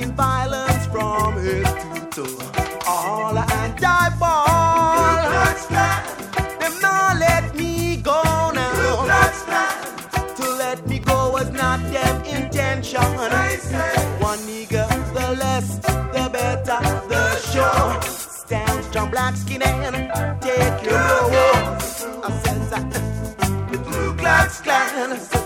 causing violence from head to toe. All anti-ball, them not let me go now. To let me go was not them intention. One nigga, the less, the better, the show. Stand strong, black skin and take your role. I said that the Ku Klux Klan.